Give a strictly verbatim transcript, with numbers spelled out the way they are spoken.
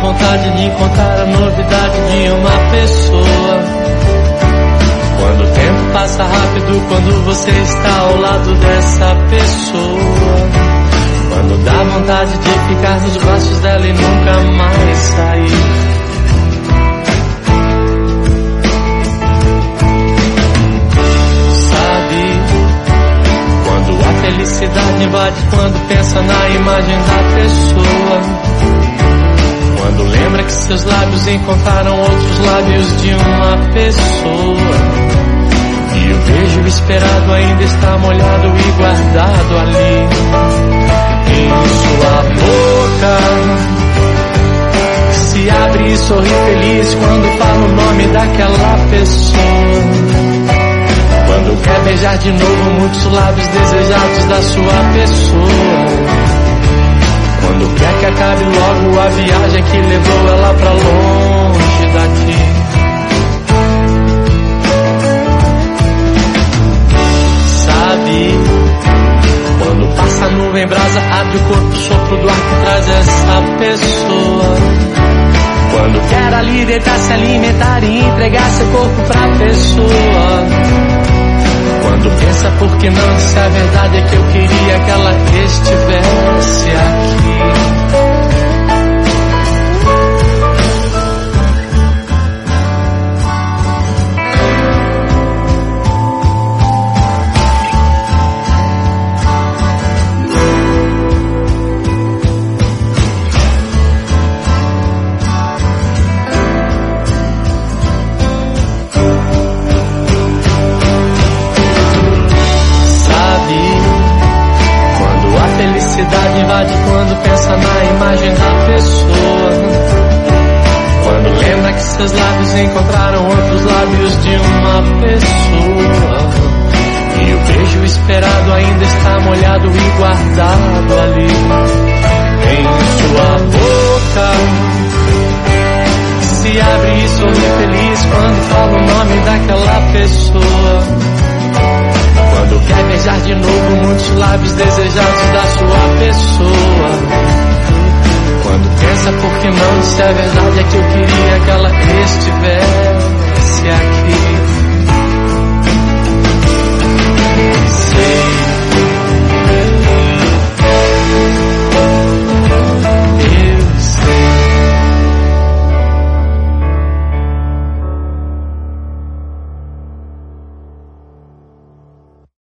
vontade de encontrar a novidade de uma pessoa. Quando o tempo passa rápido, quando você está ao lado dessa pessoa. Quando dá vontade de ficar nos braços dela e nunca mais sair. Sabe, quando a felicidade invade, quando pensa na imagem da pessoa. Quando lembra que seus lábios encontraram outros lábios de uma pessoa. E o beijo esperado ainda está molhado e guardado ali em sua boca. Se abre e sorri feliz quando fala o nome daquela pessoa. Quando quer beijar de novo muitos lábios desejados da sua pessoa. Quando quer que acabe logo a viagem que levou ela pra longe daqui. Sabe, quando passa a nuvem brasa, abre o corpo, o sopro do ar que traz essa pessoa. Quando quer ali deitar, se alimentar e entregar seu corpo pra pessoa. Quando pensa por que não disse a verdade, é que eu queria que ela estivesse aqui. Invade quando pensa na imagem da pessoa. Quando lembra que seus lábios encontraram outros lábios de uma pessoa. E o beijo esperado ainda está molhado e guardado ali em sua boca. Se abre e sorri feliz quando fala o nome daquela pessoa. Quando quer beijar de novo muitos lábios desejados da sua pessoa. Quando pensa por que não disse a verdade, é que eu queria que ela estivesse